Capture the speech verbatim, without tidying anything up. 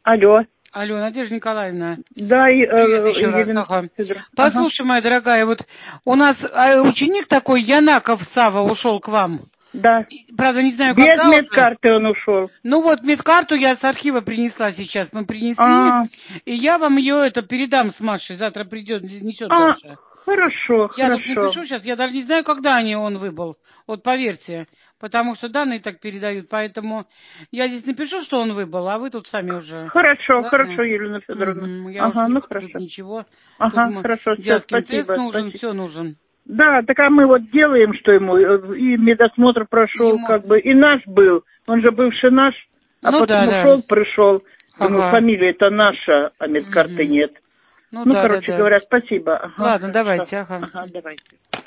Алло. Алло, Надежда Николаевна. Да, и, Привет еще Елена раз. Ага. Федоровна. Послушай, Ага. моя дорогая, вот у нас а, ученик такой, Янаков Сава, ушел к вам. Да. Правда, не знаю, Без когда медкарты уже. он ушел. Ну вот, медкарту я с архива принесла сейчас. Мы принесли, А, и я вам ее это передам с Машей. Завтра придет, несет а даже. хорошо, Я тут хорошо. напишу сейчас, я даже не знаю, когда они он выбыл. Вот поверьте, потому что данные так передают. Поэтому я здесь напишу, что он выбыл, а вы тут сами уже. Хорошо, Ладно? хорошо, Елена Федоровна. Угу, я уже Ага, не ну буду тут хорошо. ничего. Тут Ага, мы, хорошо, все, диаскин тест спасибо, нужен, спасибо. все нужен. Да, так а мы вот делаем, что ему, и медосмотр прошел, Ему... как бы, и наш был, он же бывший наш, а Ну потом да, да. ушел, пришел. Думаю, Ага. фамилия-то наша, а медкарты Угу. нет. Ну Ну, да, да, короче да. говоря, спасибо. Ага, Ладно, хорошо. давайте, ага. Ага, давайте.